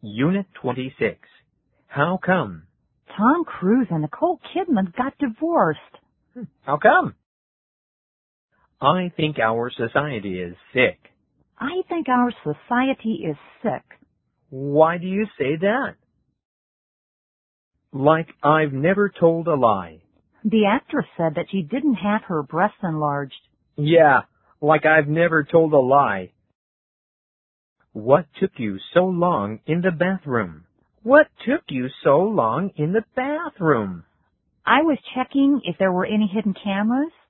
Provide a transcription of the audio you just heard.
Unit 26. How come? Tom Cruise and Nicole Kidman got divorced. How come? I think our society is sick. I think our society is sick. Why do you say that? Like I've never told a lie. The actress said that she didn't have her breasts enlarged. Yeah, like I've never told a lie. What took you so long in the bathroom? What took you so long in the bathroom? I was checking if there were any hidden cameras.